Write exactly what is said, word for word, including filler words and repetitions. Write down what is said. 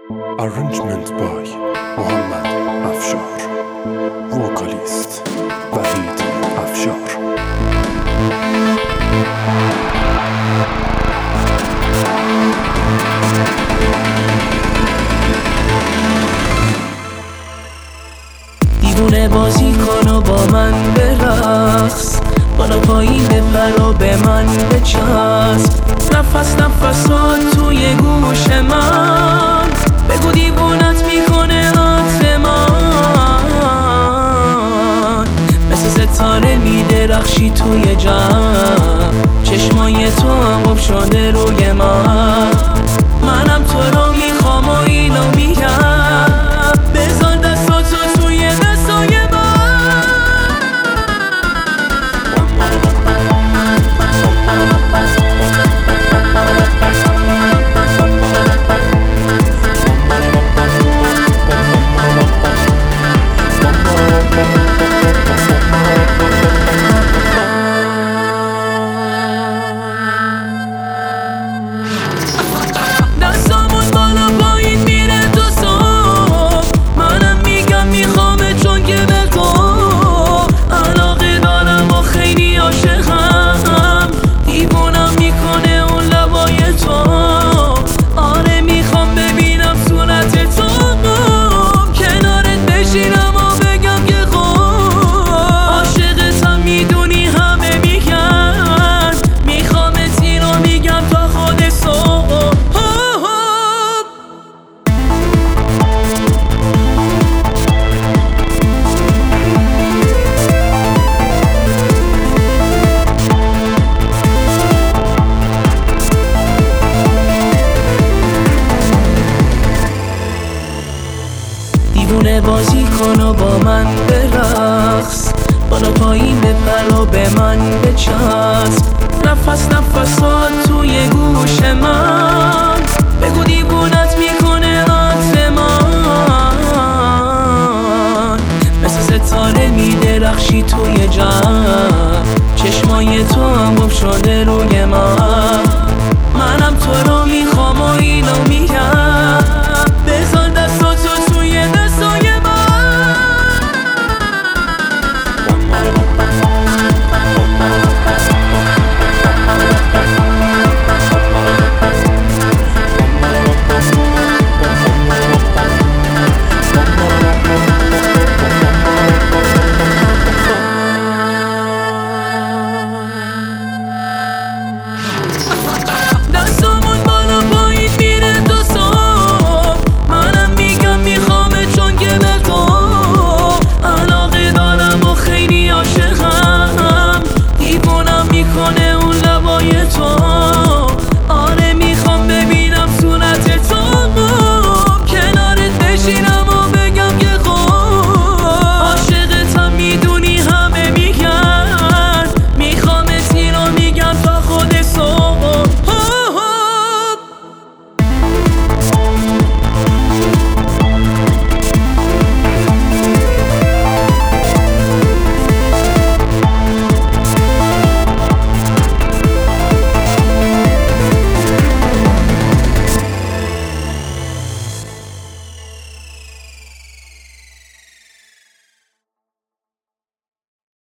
Arrangement by محمد افشار. وکالیست وحید افشار. دیوونه بازی کن و با من برقص، بالا پایین بپر و به من بچسب. نفس نفسات توی گوش من، بگو دیوونت میکنه عطر من. مثل ستاره میدرخشی توی جمع، چشمای تو هم قب شده روی من. منم تو رو میخوام و اینو میگم، بذار دستاتو توی دستای من. دستامون بالا پایین میره تو صبح، منم میگم میخوامه چون که به تو علاقه دارم و خیلی عاشقم. دیوونم میکنه اون لبای تو، آره میخوام ببینم صورت تو، کنارت بشینم و بگم که خوب عاشقتم. میدونی همه میگن میخوامت اینو میگم تا خود صبح. دیوونه بازی کن و با من برقص، بالا پایین بپر و به من بچسب. نفس نفسات توی گوش من، بگو دیوونت میکنه عطر من. مثل ستاره میدرخشی توی جمع، چشمای تو هم قب شده روی من.